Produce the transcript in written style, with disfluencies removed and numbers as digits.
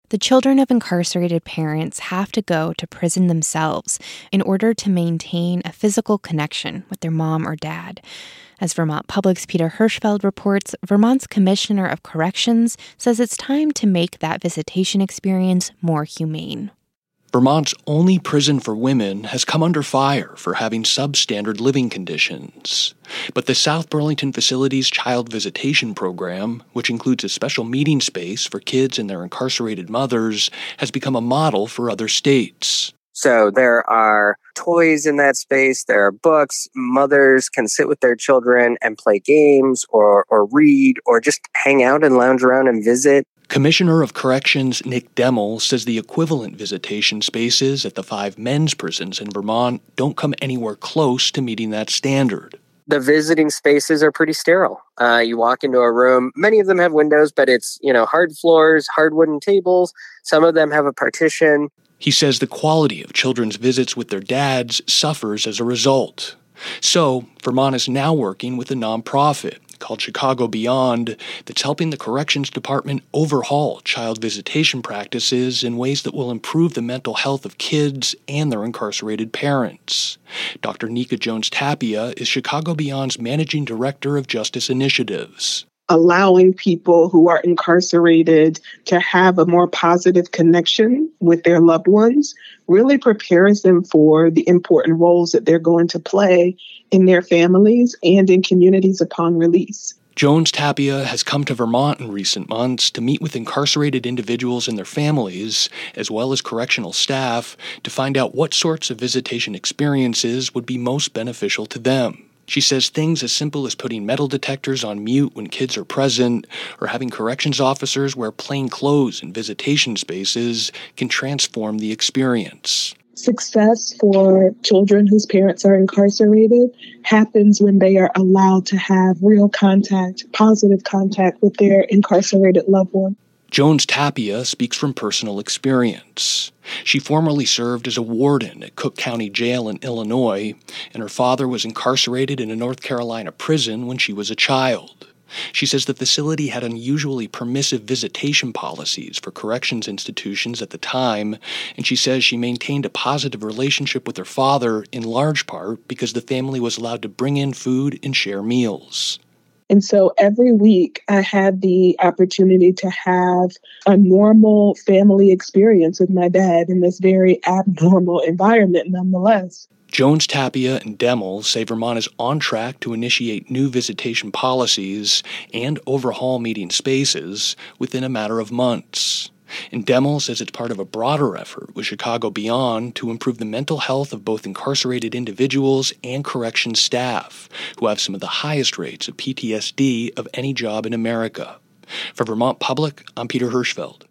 The children of incarcerated parents have to go to prison themselves in order to maintain a physical connection with their mom or dad. As Vermont Public's Peter Hirschfeld reports, Vermont's Commissioner of Corrections says it's time to make that visitation experience more humane. Vermont's only prison for women has come under fire for having substandard living conditions. But the South Burlington facility's child visitation program, which includes a special meeting space for kids and their incarcerated mothers, has become a model for other states. So there are toys in that space, there are books, mothers can sit with their children and play games or read or just hang out and lounge around and visit. Commissioner of Corrections Nick Demmel says the equivalent visitation spaces at the 5 men's prisons in Vermont don't come anywhere close to meeting that standard. The visiting spaces are pretty sterile. You walk into a room, many of them have windows, but it's, hard floors, hard wooden tables. Some of them have a partition. He says the quality of children's visits with their dads suffers as a result. So, Vermont is now working with a nonprofit called Chicago Beyond that's helping the Corrections Department overhaul child visitation practices in ways that will improve the mental health of kids and their incarcerated parents. Dr. Nika Jones-Tapia is Chicago Beyond's Managing Director of Justice Initiatives. Allowing people who are incarcerated to have a more positive connection with their loved ones really prepares them for the important roles that they're going to play in their families and in communities upon release. Jones-Tapia has come to Vermont in recent months to meet with incarcerated individuals and their families, as well as correctional staff, to find out what sorts of visitation experiences would be most beneficial to them. She says things as simple as putting metal detectors on mute when kids are present, or having corrections officers wear plain clothes in visitation spaces can transform the experience. Success for children whose parents are incarcerated happens when they are allowed to have real contact, positive contact with their incarcerated loved one. Jones-Tapia speaks from personal experience. She formerly served as a warden at Cook County Jail in Illinois, and her father was incarcerated in a North Carolina prison when she was a child. She says the facility had unusually permissive visitation policies for corrections institutions at the time, and she says she maintained a positive relationship with her father in large part because the family was allowed to bring in food and share meals. And so every week I had the opportunity to have a normal family experience with my dad in this very abnormal environment nonetheless. Jones-Tapia and Demmel say Vermont is on track to initiate new visitation policies and overhaul meeting spaces within a matter of months. And Demmel says it's part of a broader effort with Chicago Beyond to improve the mental health of both incarcerated individuals and corrections staff, who have some of the highest rates of PTSD of any job in America. For Vermont Public, I'm Peter Hirschfeld.